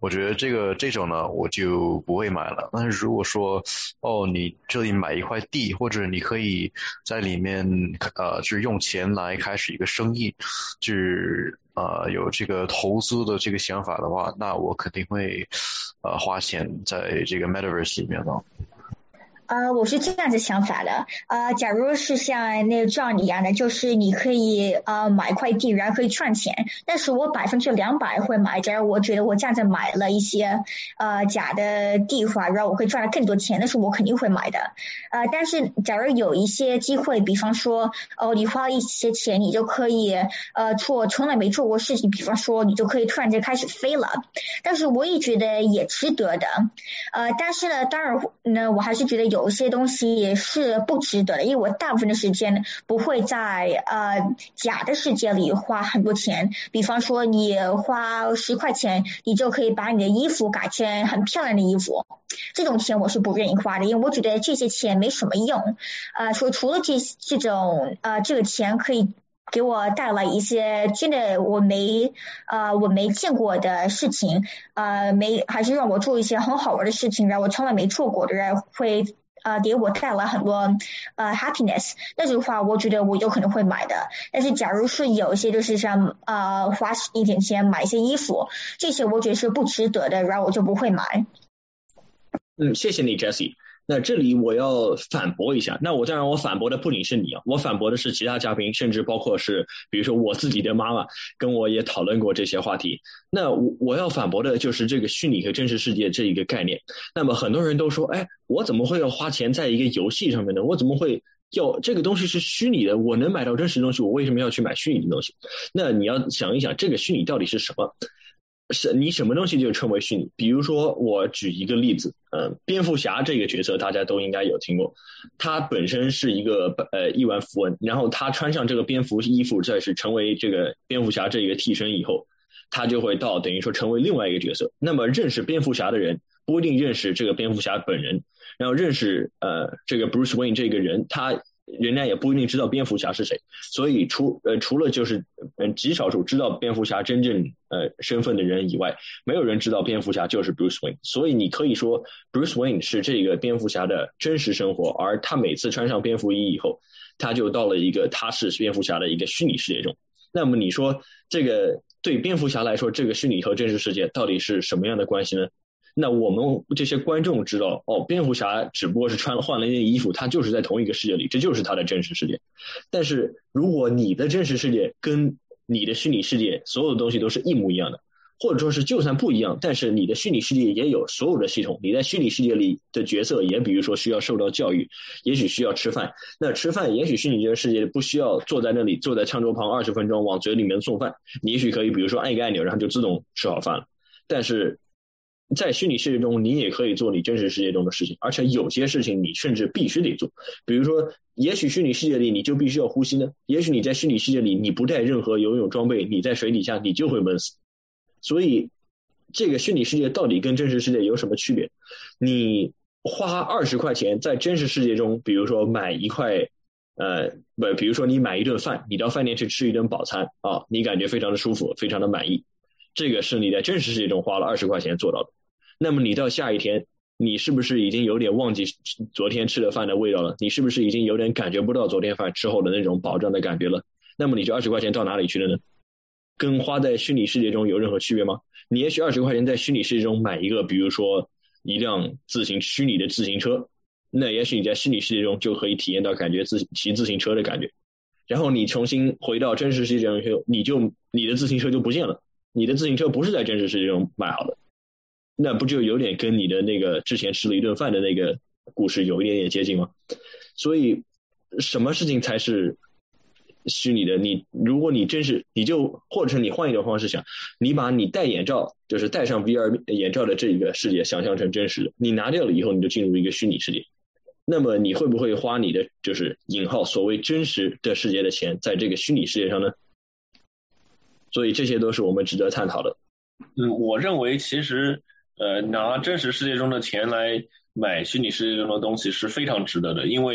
我觉得这种呢我就不会买了。但是如果说你这里买一块地，或者你可以在里面就是用钱来开始一个生意，就是有这个投资的这个想法的话，那我肯定会花钱在这个 Metaverse 里面的。 我是这样子想法的，假如是像那个 John 一样的，就是你可以买块地，然后可以赚钱，但是我200%会买。假如我觉得我这样子买了一些假的地话，然后我会赚了更多钱，那是我肯定会买的。但是假如有一些机会，比方说你花了一些钱，你就可以做从来没做过事情，比方说你就可以突然间开始飞了，但是我也觉得也值得的。但是呢，当然呢，我还是觉得有些东西也是不值得的，因为我大部分的时间不会在假的世界里花很多钱。比方说你花10块钱，你就可以把你的衣服改成很漂亮的衣服，这种钱我是不愿意花的，因为我觉得这些钱没什么用。所以除了这种这个钱可以给我带来一些真的我没见过的事情，还是让我做一些很好玩的事情，让我从来没做过的，然后会给我带来很多happiness， 那种话我觉得我有可能会买的。但是假如是有一些就是像花一点钱买一些衣服，这些我觉得是不值得的，然后我就不会买。 谢谢你 Jessie。那这里我要反驳一下，那当然我反驳的不仅是你啊，我反驳的是其他嘉宾，甚至包括是比如说我自己的妈妈跟我也讨论过这些话题。那我要反驳的就是这个虚拟和真实世界这一个概念。那么很多人都说，我怎么会要花钱在一个游戏上面呢？我怎么会要这个东西是虚拟的，我能买到真实的东西，我为什么要去买虚拟的东西？那你要想一想，这个虚拟到底是什么？是你什么东西就称为虚拟？比如说我举一个例子，蝙蝠侠这个角色大家都应该有听过，他本身是一个亿万富翁，然后他穿上这个蝙蝠衣服，再是成为这个蝙蝠侠这一个替身以后，他就会等于说成为另外一个角色。那么认识蝙蝠侠的人不一定认识这个蝙蝠侠本人，然后认识这个 Bruce Wayne 这个人，人家也不一定知道蝙蝠侠是谁，所以除了就是极少数知道蝙蝠侠真正身份的人以外，没有人知道蝙蝠侠就是 Bruce Wayne。所以你可以说 Bruce Wayne 是这个蝙蝠侠的真实生活，而他每次穿上蝙蝠衣以后，他就到了一个他是蝙蝠侠的一个虚拟世界中。那么你说这个对蝙蝠侠来说，这个虚拟和真实世界到底是什么样的关系呢？那我们这些观众知道，蝙蝠侠只不过是换了一件衣服，他就是在同一个世界里，这就是他的真实世界。但是如果你的真实世界跟你的虚拟世界所有的东西都是一模一样的，或者说是就算不一样，但是你的虚拟世界也有所有的系统，你在虚拟世界里的角色也比如说需要受到教育，也许需要吃饭，那吃饭也许虚拟世界不需要坐在那里坐在餐桌旁20分钟往嘴里面送饭，你也许可以比如说按一个按钮，然后就自动吃好饭了。但是在虚拟世界中你也可以做你真实世界中的事情，而且有些事情你甚至必须得做。比如说也许虚拟世界里你就必须要呼吸呢，也许你在虚拟世界里你不带任何游泳装备，你在水底下你就会闷死。所以这个虚拟世界到底跟真实世界有什么区别？你花20块钱在真实世界中，比如说买一块比如说你买一顿饭，你到饭店去吃一顿饱餐你感觉非常的舒服，非常的满意，这个是你在真实世界中花了20块钱做到的。那么你到下一天，你是不是已经有点忘记昨天吃的饭的味道了？你是不是已经有点感觉不到昨天饭吃后的那种饱胀的感觉了？那么你这20块钱到哪里去了呢？跟花在虚拟世界中有任何区别吗？你也许20块钱在虚拟世界中买一个比如说一辆虚拟的自行车，那也许你在虚拟世界中就可以体验到感觉骑自行车的感觉。然后你重新回到真实世界中以后，你的自行车就不见了，你的自行车不是在真实世界中买好的，那不就有点跟你的那个之前吃了一顿饭的那个故事有一点点接近吗？所以什么事情才是虚拟的？如果你或者你换一种方式想，你把你戴眼罩，就是戴上 VR 眼罩的这个世界想象成真实的，你拿掉了以后你就进入一个虚拟世界，那么你会不会花你的就是引号所谓真实的世界的钱在这个虚拟世界上呢？所以这些都是我们值得探讨的。 我认为其实拿真实世界中的钱来买虚拟世界中的东西是非常值得的，因为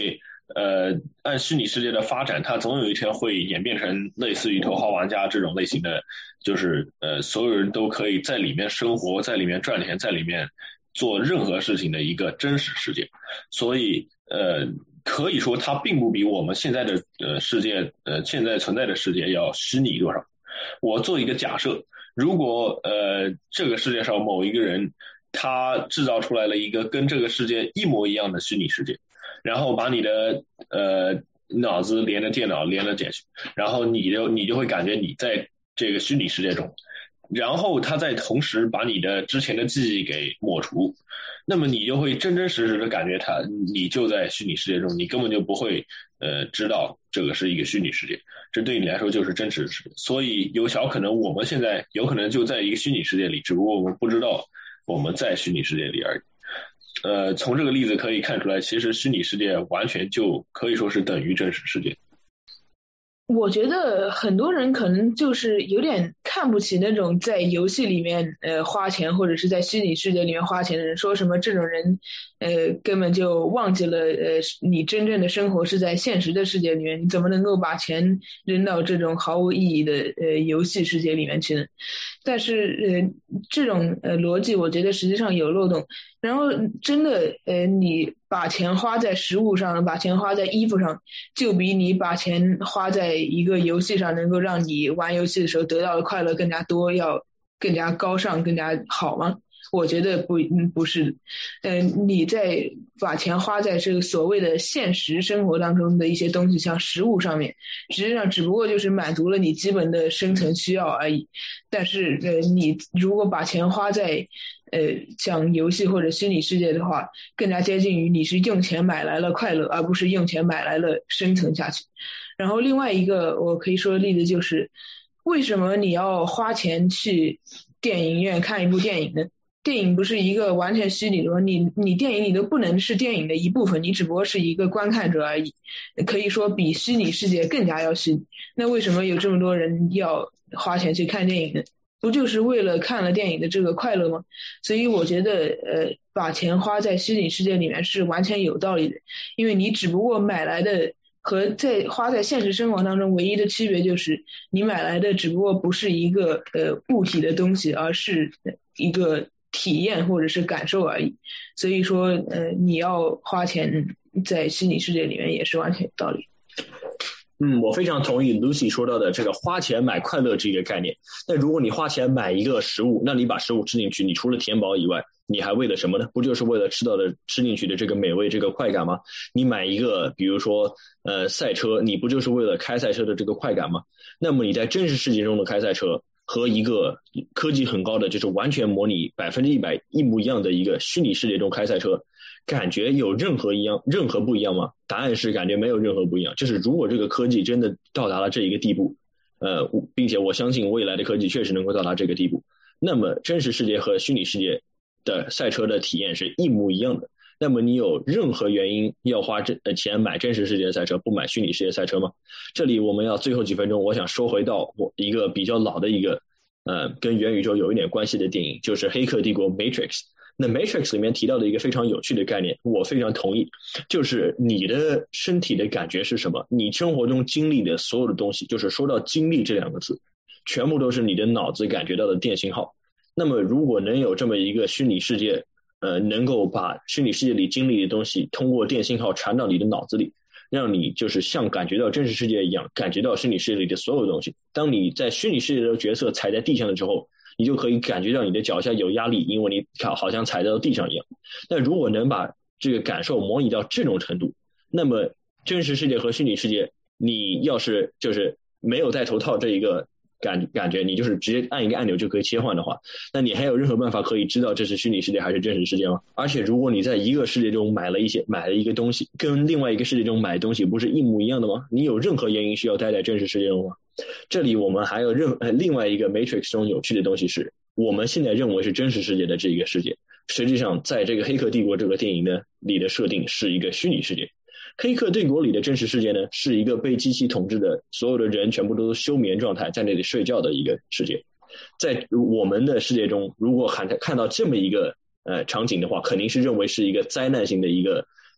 按虚拟世界的发展，它总有一天会演变成类似于头号玩家这种类型的，就是所有人都可以在里面生活，在里面赚钱，在里面做任何事情的一个真实世界。所以可以说它并不比我们现在的世界现在存在的世界要虚拟多少。我做一个假设，如果这个世界上某一个人他制造出来了一个跟这个世界一模一样的虚拟世界，然后把你的脑子连着电脑连了进去，然后你就会感觉你在这个虚拟世界中，然后他再同时把你的之前的记忆给抹除，那么你就会真真实实的感觉你就在虚拟世界中，你根本就不会知道这个是一个虚拟世界，这对你来说就是真实世界。所以有小可能我们现在有可能就在一个虚拟世界里，只不过我们不知道我们在虚拟世界里而已。从这个例子可以看出来，其实虚拟世界完全就可以说是等于真实世界。 我觉得很多人可能就是有点看不起那种在游戏里面花钱或者是在虚拟世界里面花钱的人，说什么这种人根本就忘记了你真正的生活是在现实的世界里面，你怎么能够把钱扔到这种毫无意义的游戏世界里面去呢？但是这种逻辑我觉得实际上有漏洞。然后真的你把钱花在食物上，把钱花在衣服上，就比你把钱花在一个游戏上能够让你玩游戏的时候得到的快乐更加多，要更加高尚更加好吗？我觉得不是。你在把钱花在这个所谓的现实生活当中的一些东西，像食物上面，实际上只不过就是满足了你基本的生存需要而已。但是你如果把钱花在像游戏或者虚拟世界的话，更加接近于你是用钱买来了快乐，而不是用钱买来了生存下去。然后另外一个我可以说的例子就是，为什么你要花钱去电影院看一部电影呢？电影不是一个完全虚拟的吗？你电影里都不能是电影的一部分，你只不过是一个观看者而已，可以说比虚拟世界更加要虚拟。那为什么有这么多人要花钱去看电影呢？不就是为了看了电影的这个快乐吗？所以我觉得把钱花在虚拟世界里面是完全有道理的，因为你只不过买来的和花在现实生活当中唯一的区别就是你买来的只不过不是一个物体的东西，而是一个体验或者是感受而已。所以说你要花钱在虚拟世界里面也是完全有道理。 我非常同意 Lucy 说到的这个花钱买快乐这个概念。但如果你花钱买一个食物，那你把食物吃进去，你除了填饱以外，你还为了什么呢？不就是为了吃进去的这个美味这个快感吗？你买一个比如说赛车，你不就是为了开赛车的这个快感吗？那么你在真实世界中的开赛车和一个科技很高的就是完全模拟100%一模一样的一个虚拟世界中开赛车，感觉有任何不一样吗？答案是感觉没有任何不一样。就是如果这个科技真的到达了这一个地步，并且我相信未来的科技确实能够到达这个地步，那么真实世界和虚拟世界的赛车的体验是一模一样的。那么你有任何原因要花钱买真实世界的赛车，不买虚拟世界赛车吗？这里我们要最后几分钟，我想说回到我一个比较老的一个跟元宇宙有一点关系的电影，就是《黑客帝国》Matrix。那 Matrix 里面提到的一个非常有趣的概念，我非常同意，就是你的身体的感觉是什么，你生活中经历的所有的东西，就是说到经历这两个字，全部都是你的脑子感觉到的电信号。那么如果能有这么一个虚拟世界，能够把虚拟世界里经历的东西通过电信号传到你的脑子里，让你就是像感觉到真实世界一样感觉到虚拟世界里的所有东西。当你在虚拟世界的角色踩在地上的时候，你就可以感觉到你的脚下有压力，因为你好像踩到地上一样。但如果能把这个感受模拟到这种程度，那么真实世界和虚拟世界，你要是就是没有戴头套这一个感觉，你就是直接按一个按钮就可以切换的话，那你还有任何办法可以知道这是虚拟世界还是真实世界吗？而且如果你在一个世界中买了一个东西，跟另外一个世界中买的东西不是一模一样的吗？你有任何原因需要待在真实世界中吗？这里我们还有另外一个 Matrix 中有趣的东西是，我们现在认为是真实世界的这一个世界，实际上在这个黑客帝国这个电影呢里的设定是一个虚拟世界。黑客帝国里的真实世界呢是一个被机器统治的，所有的人全部都休眠状态，在那里睡觉的一个世界。在我们的世界中，如果看到这么一个场景的话，肯定是认为是一个灾难性的一个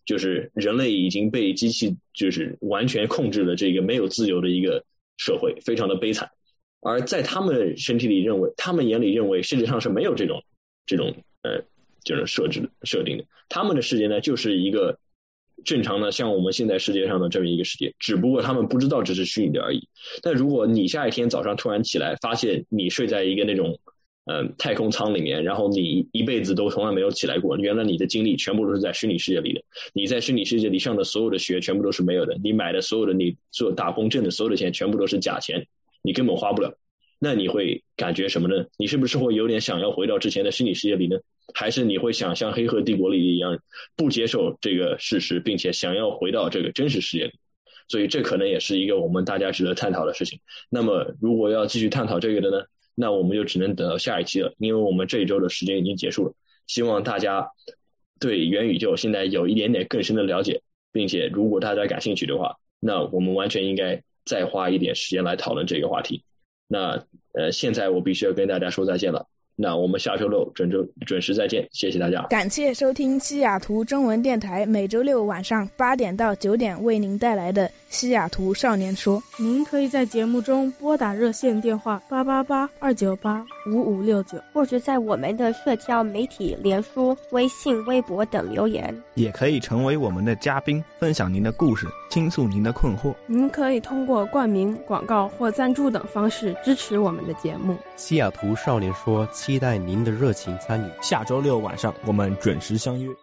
就是人类已经被机器就是完全控制了这个没有自由的一个社会，非常的悲惨。而在他们身体里认为，他们眼里认为世界上是没有这种就是设定的，他们的世界呢就是一个正常的像我们现在世界上的这么一个世界，只不过他们不知道这是虚拟的而已。但如果你下一天早上突然起来，发现你睡在一个那种太空舱里面，然后你一辈子都从来没有起来过，原来你的精力全部都是在虚拟世界里的，你在虚拟世界里上的所有的学全部都是没有的，你买的所有的你做打工挣的所有的钱全部都是假钱，你根本花不了。那你会感觉什么呢？你是不是会有点想要回到之前的虚拟世界里呢？还是你会想像黑客帝国里一样不接受这个事实，并且想要回到这个真实世界里？所以这可能也是一个我们大家值得探讨的事情。那么如果要继续探讨这个的呢，那我们就只能等到下一期了，因为我们这一周的时间已经结束了。希望大家对元宇宙现在有一点点更深的了解，并且如果大家感兴趣的话，那我们完全应该再花一点时间来讨论这个话题。那现在我必须要跟大家说再见了，那我们下周六准时再见，谢谢大家。 感谢收听西雅图中文电台每周六晚上8点到9点为您带来的西雅图少年说。 您可以在节目中拨打热线电话888-298-5569， 或者在我们的社交媒体脸书、微信、微博等留言。 也可以成为我们的嘉宾，分享您的故事，倾诉您的困惑。 您可以通过冠名、广告或赞助等方式支持我们的节目。 西雅图少年说期待您的热情参与。 下周六晚上我们准时相约。